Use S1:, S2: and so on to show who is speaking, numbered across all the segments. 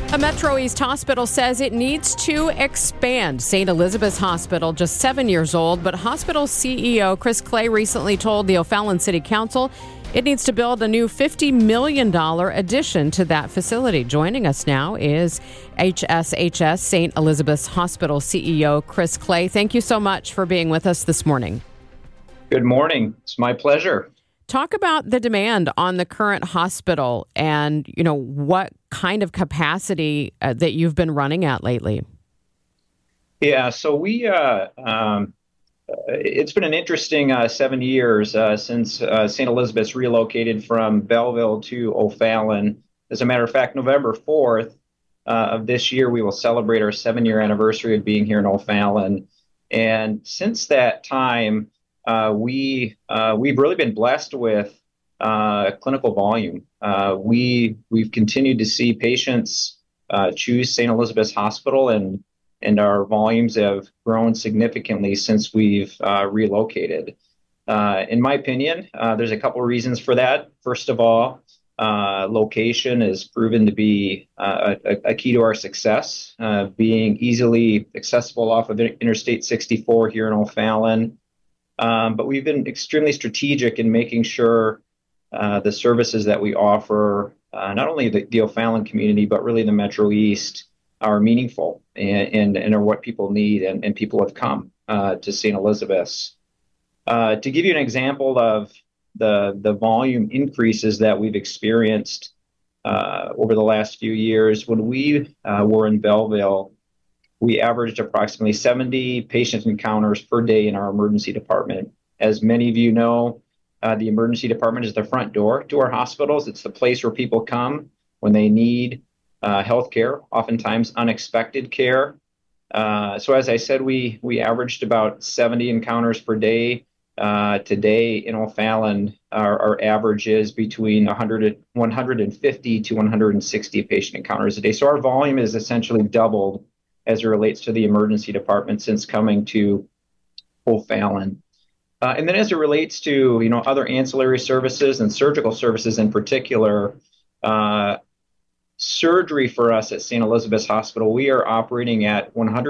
S1: A Metro East hospital says it needs to expand. St. Elizabeth's Hospital, just 7 years old, but hospital CEO Chris Clay recently told the O'Fallon City Council it needs to build a new $50 million addition to that facility. Joining us now is HSHS St. Elizabeth's Hospital CEO Chris Clay. Thank you so much for being with us this morning.
S2: Good morning. It's my pleasure.
S1: Talk about the demand on the current hospital and, what kind of capacity that you've been running at lately.
S2: Yeah, so it's been an interesting 7 years since St. Elizabeth's relocated from Belleville to O'Fallon. As a matter of fact, November 4th of this year, we will celebrate our 7-year anniversary of being here in O'Fallon. And since that time, we've really been blessed with clinical volume. We've continued to see patients choose St. Elizabeth's Hospital, and our volumes have grown significantly since we've relocated. In my opinion, there's a couple of reasons for that. First of all, location has proven to be a key to our success, being easily accessible off of Interstate 64 here in O'Fallon. But we've been extremely strategic in making sure the services that we offer, not only the O'Fallon community, but really the Metro East, are meaningful and are what people need, and people have come to St. Elizabeth's. To give you an example of the volume increases that we've experienced over the last few years, when we were in Belleville, we averaged approximately 70 patient encounters per day in our emergency department. As many of you know, the emergency department is the front door to our hospitals. It's the place where people come when they need health care, oftentimes unexpected care. So as I said, we averaged about 70 encounters per day. Today in O'Fallon, our average is between 150 to 160 patient encounters a day. So our volume is essentially doubled as it relates to the emergency department since coming to O'Fallon. And then as it relates to, other ancillary services and surgical services in particular, surgery for us at St. Elizabeth's Hospital, we are operating at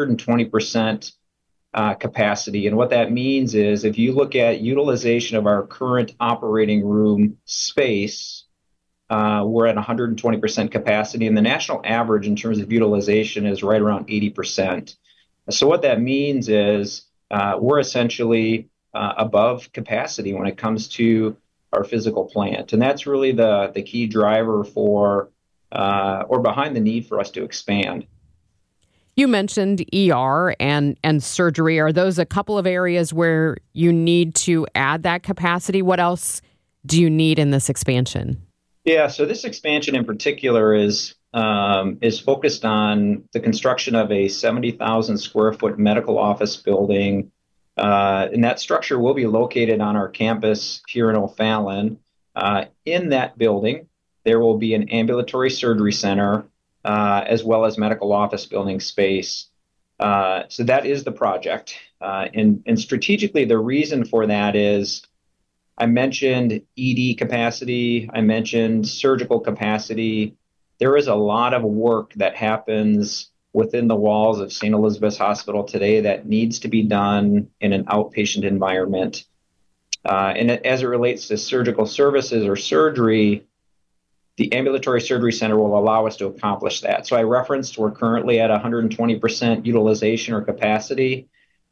S2: 120% capacity. And what that means is if you look at utilization of our current operating room space, we're at 120% capacity, and the national average in terms of utilization is right around 80%. So what that means is we're essentially above capacity when it comes to our physical plant, and that's really the key driver for or behind the need for us to expand.
S1: You mentioned ER and surgery. Are those a couple of areas where you need to add that capacity? What else do you need in this expansion?
S2: Yeah, so this expansion in particular is focused on the construction of a 70,000 square foot medical office building, and that structure will be located on our campus here in O'Fallon. In that building, there will be an ambulatory surgery center as well as medical office building space. So that is the project, and strategically, the reason for that is I mentioned ED capacity. I mentioned surgical capacity. There is a lot of work that happens within the walls of St. Elizabeth's Hospital today that needs to be done in an outpatient environment. And as it relates to surgical services or surgery, the ambulatory surgery center will allow us to accomplish that. So I referenced we're currently at 120% utilization or capacity.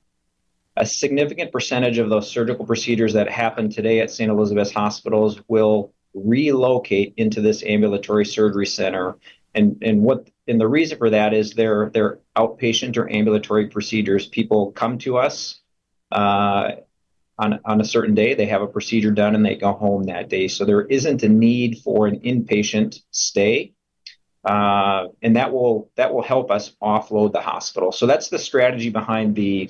S2: A significant percentage of those surgical procedures that happen today at St. Elizabeth's Hospitals will relocate into this ambulatory surgery center. And the reason for that is they're outpatient or ambulatory procedures. People come to us on a certain day, they have a procedure done, and they go home that day. So there isn't a need for an inpatient stay. And that will help us offload the hospital. So that's the strategy behind the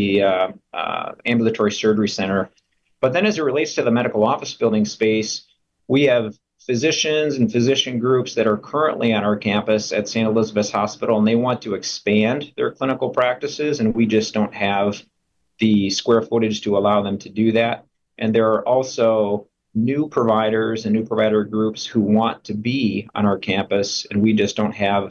S2: ambulatory surgery center. But then as it relates to the medical office building space, we have physicians and physician groups that are currently on our campus at St. Elizabeth's Hospital, and they want to expand their clinical practices, and we just don't have the square footage to allow them to do that. And there are also new providers and new provider groups who want to be on our campus, and we just don't have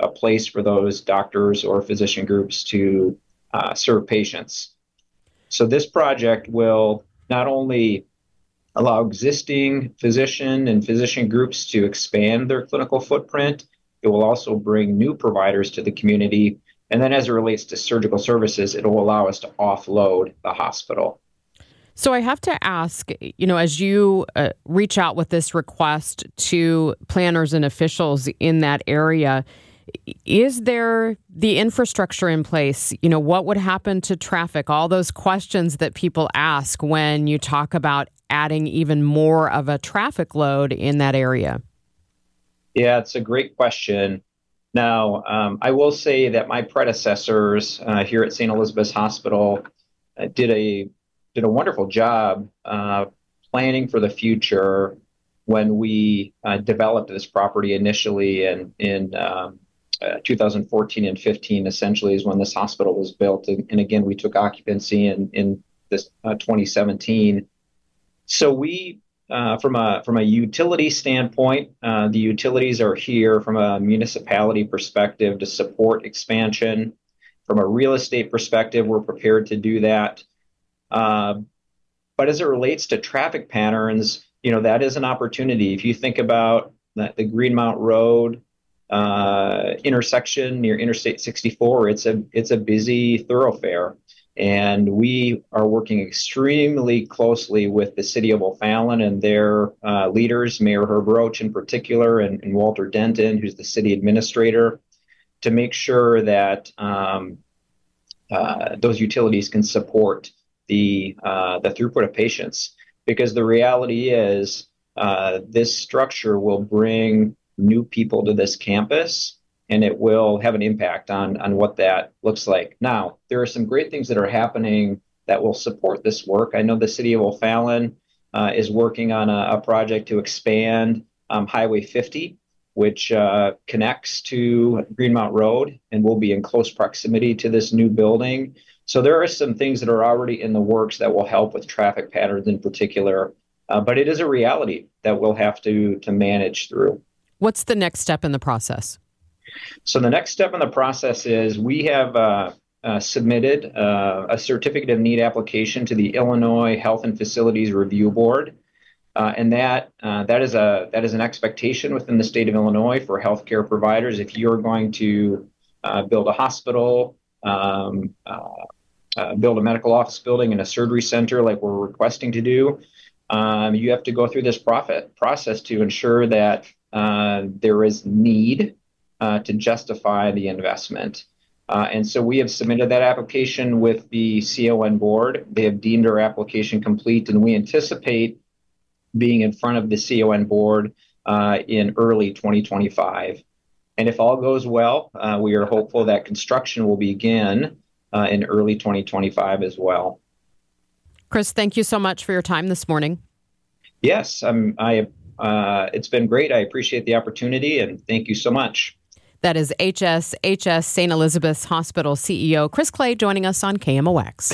S2: a place for those doctors or physician groups to serve patients. So this project will not only allow existing physician and physician groups to expand their clinical footprint, it will also bring new providers to the community. And then as it relates to surgical services, it will allow us to offload the hospital.
S1: So I have to ask, as you reach out with this request to planners and officials in that area, is there the infrastructure in place? What would happen to traffic? All those questions that people ask when you talk about adding even more of a traffic load in that area.
S2: Yeah, it's a great question. Now, I will say that my predecessors here at St. Elizabeth's Hospital did a wonderful job planning for the future when we developed this property initially in 2014 and 15, essentially, is when this hospital was built. And again, we took occupancy in this 2017. So we, from a utility standpoint, the utilities are here from a municipality perspective to support expansion. From a real estate perspective, we're prepared to do that. But as it relates to traffic patterns, that is an opportunity. If you think about the Greenmount Road intersection near Interstate 64, it's a busy thoroughfare. And we are working extremely closely with the city of O'Fallon and their leaders, Mayor Herb Roach in particular, and Walter Denton, who's the city administrator, to make sure that those utilities can support the throughput of patients. Because the reality is this structure will bring new people to this campus, and it will have an impact on what that looks like. Now, there are some great things that are happening that will support this work. I know the city of O'Fallon is working on a project to expand Highway 50, which connects to Greenmount Road and will be in close proximity to this new building. So there are some things that are already in the works that will help with traffic patterns in particular. But it is a reality that we'll have to manage through.
S1: What's the next step in the process?
S2: So the next step in the process is we have submitted a certificate of need application to the Illinois Health and Facilities Review Board. And that is an expectation within the state of Illinois for healthcare providers. If you're going to build a hospital, build a medical office building and a surgery center like we're requesting to do, you have to go through this process to ensure that there is need to justify the investment. And so we have submitted that application with the CON board. They have deemed our application complete, and we anticipate being in front of the CON board in early 2025. And if all goes well, we are hopeful that construction will begin in early 2025 as well.
S1: Chris, thank you so much for your time this morning.
S2: Yes, it's been great. I appreciate the opportunity, and thank you so much.
S1: That is HSHS St. Elizabeth's Hospital CEO Chris Clay joining us on KMOX.